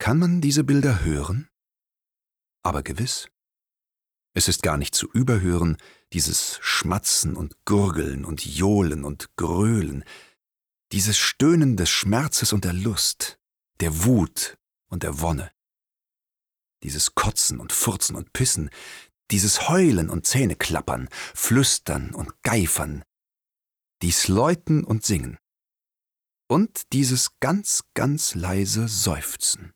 Kann man diese Bilder hören? Aber gewiss. Es ist gar nicht zu überhören, dieses Schmatzen und Gurgeln und Johlen und Gröhlen, dieses Stöhnen des Schmerzes und der Lust, der Wut und der Wonne, dieses Kotzen und Furzen und Pissen, dieses Heulen und Zähneklappern, Flüstern und Geifern, dies Läuten und Singen und dieses ganz, ganz leise Seufzen.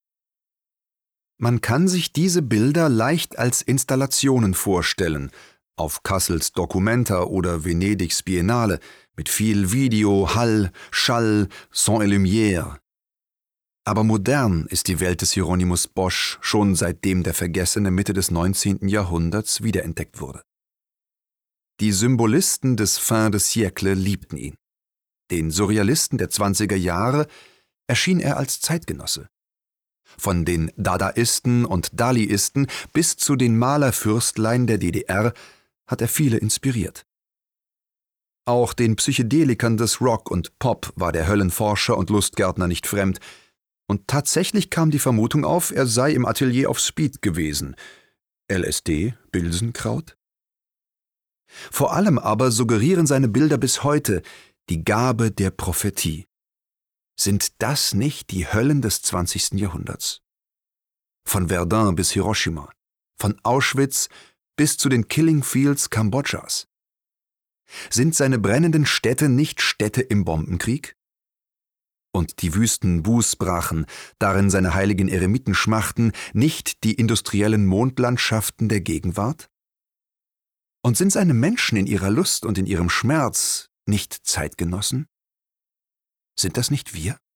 Man kann sich diese Bilder leicht als Installationen vorstellen, auf Kassels Documenta oder Venedigs Biennale, mit viel Video, Hall, Schall, Son et Lumière. Aber modern ist die Welt des Hieronymus Bosch schon seitdem der vergessene Mitte des 19. Jahrhunderts wiederentdeckt wurde. Die Symbolisten des Fin de siècle liebten ihn. Den Surrealisten der 20er Jahre erschien er als Zeitgenosse. Von den Dadaisten und Daliisten bis zu den Malerfürstlein der DDR hat er viele inspiriert. Auch den Psychedelikern des Rock und Pop war der Höllenforscher und Lustgärtner nicht fremd, und tatsächlich kam die Vermutung auf, er sei im Atelier auf Speed gewesen. LSD, Bilsenkraut? Vor allem aber suggerieren seine Bilder bis heute die Gabe der Prophetie. Sind das nicht die Höllen des 20. Jahrhunderts? Von Verdun bis Hiroshima, von Auschwitz bis zu den Killing Fields Kambodschas. Sind seine brennenden Städte nicht Städte im Bombenkrieg? Und die wüsten Bußbrachen, darin seine heiligen Eremiten schmachten, nicht die industriellen Mondlandschaften der Gegenwart? Und sind seine Menschen in ihrer Lust und in ihrem Schmerz nicht Zeitgenossen? Sind das nicht wir?